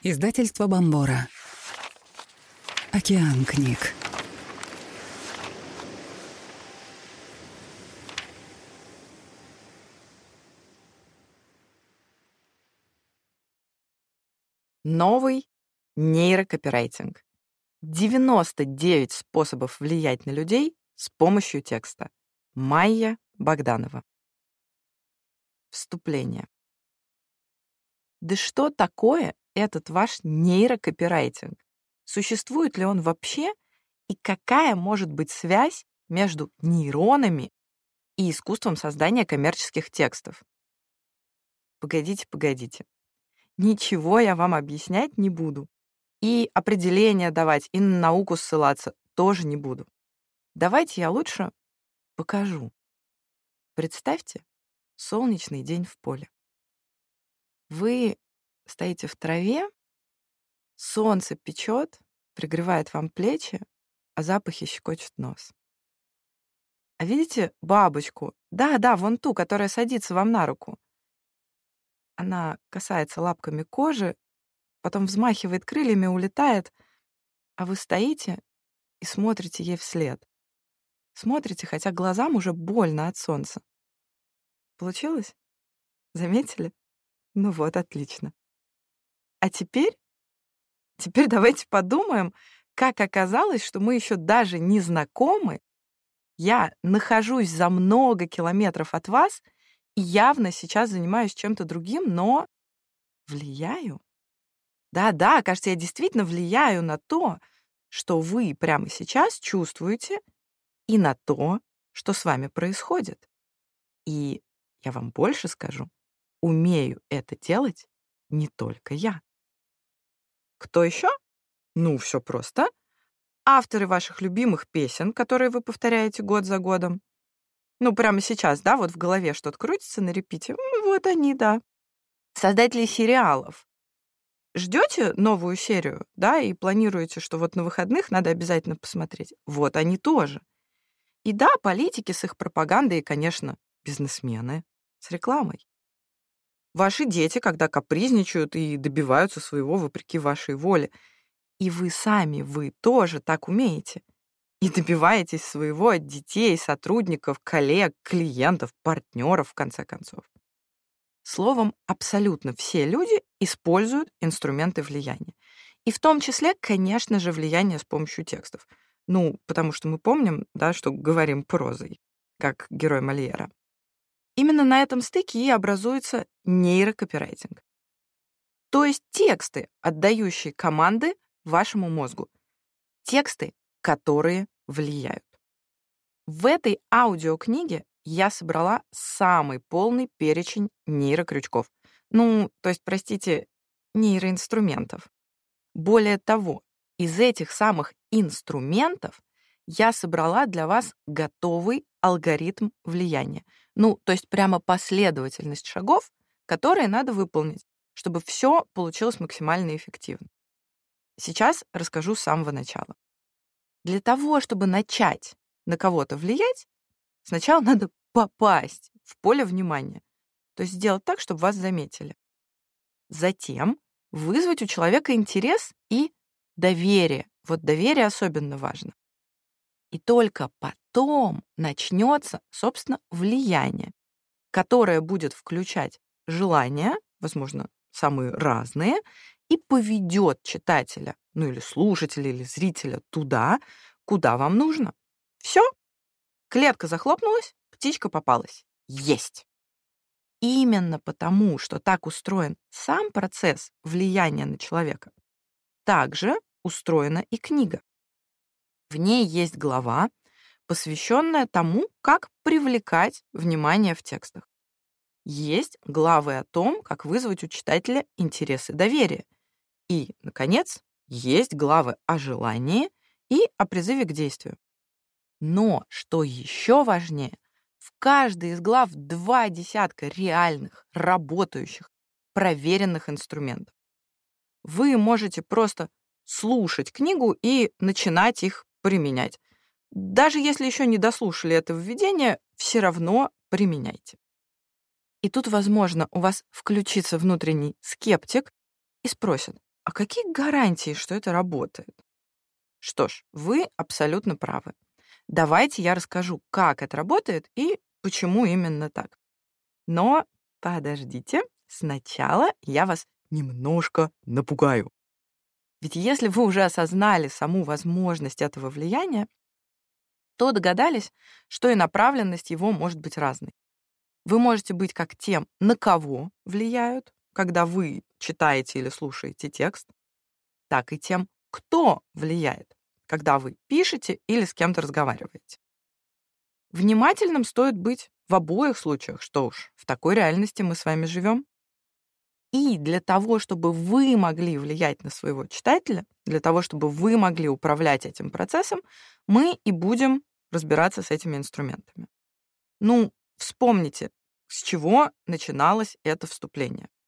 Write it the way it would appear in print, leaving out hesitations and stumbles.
Издательство Бомбора. Океан книг. Новый нейрокопирайтинг. 99 способов влиять на людей с помощью текста. Майя Богданова. Вступление. Да что такое этот ваш нейрокопирайтинг? Существует ли он вообще? И какая может быть связь между нейронами и искусством создания коммерческих текстов? Погодите. Ничего я вам объяснять не буду. И определения давать, и на науку ссылаться тоже не буду. Давайте я лучше покажу. Представьте солнечный день в поле. Вы стоите в траве, солнце печет, пригревает вам плечи, а запахи щекочут нос. А видите бабочку? Да, вон ту, которая садится вам на руку. Она касается лапками кожи, потом взмахивает крыльями, улетает, а вы стоите и смотрите ей вслед. Смотрите, хотя глазам уже больно от солнца. Получилось? Заметили? Ну вот, отлично. А теперь давайте подумаем, как оказалось, что мы еще даже не знакомы. Я нахожусь за много километров от вас и явно сейчас занимаюсь чем-то другим, но влияю. Да, кажется, я действительно влияю на то, что вы прямо сейчас чувствуете, и на то, что с вами происходит. И я вам больше скажу, умею это делать не только я. Кто еще? Ну, все просто. Авторы ваших любимых песен, которые вы повторяете год за годом. Ну, прямо сейчас, да, вот в голове что-то крутится на репите. Вот они, да. Создатели сериалов. Ждете новую серию, да, и планируете, что вот на выходных надо обязательно посмотреть. Вот они тоже. И да, политики с их пропагандой и, конечно, бизнесмены с рекламой. Ваши дети, когда капризничают и добиваются своего вопреки вашей воле. И вы тоже так умеете. И добиваетесь своего от детей, сотрудников, коллег, клиентов, партнеров, в конце концов. Словом, абсолютно все люди используют инструменты влияния. И в том числе, конечно же, влияние с помощью текстов. Ну, потому что мы помним, да, что говорим прозой, как герой Мольера. Именно на этом стыке и образуется нейрокопирайтинг. То есть тексты, отдающие команды вашему мозгу. Тексты, которые влияют. В этой аудиокниге я собрала самый полный перечень нейрокрючков. Ну, то есть, простите, нейроинструментов. Более того, из этих самых инструментов я собрала для вас готовый алгоритм влияния. Ну, то есть прямо последовательность шагов, которые надо выполнить, чтобы все получилось максимально эффективно. Сейчас расскажу с самого начала. Для того, чтобы начать на кого-то влиять, сначала надо попасть в поле внимания, то есть сделать так, чтобы вас заметили. Затем вызвать у человека интерес и доверие. Вот доверие особенно важно. И только потом начнется, собственно, влияние, которое будет включать желания, возможно, самые разные, и поведет читателя, ну или слушателя, или зрителя туда, куда вам нужно. Все, клетка захлопнулась, птичка попалась. Есть! Именно потому, что так устроен сам процесс влияния на человека, также устроена и книга. В ней есть глава, посвященная тому, как привлекать внимание в текстах. Есть главы о том, как вызвать у читателя интерес и доверие. И, наконец, есть главы о желании и о призыве к действию. Но, что еще важнее, в каждой из глав 20 реальных, работающих, проверенных инструментов. Вы можете просто слушать книгу и начинать их применять. Даже если еще не дослушали это введение, все равно применяйте. И тут, возможно, у вас включится внутренний скептик и спросит: А какие гарантии, что это работает? Что ж, вы абсолютно правы. Давайте я расскажу, как это работает и почему именно так. Но подождите, сначала я вас немножко напугаю. Ведь если вы уже осознали саму возможность этого влияния, то догадались, что и направленность его может быть разной. Вы можете быть как тем, на кого влияют, когда вы читаете или слушаете текст, так и тем, кто влияет, когда вы пишете или с кем-то разговариваете. Внимательным стоит быть в обоих случаях, что уж, в такой реальности мы с вами живем. И для того, чтобы вы могли влиять на своего читателя, для того, чтобы вы могли управлять этим процессом, мы и будем разбираться с этими инструментами. Ну, вспомните, с чего начиналось это вступление.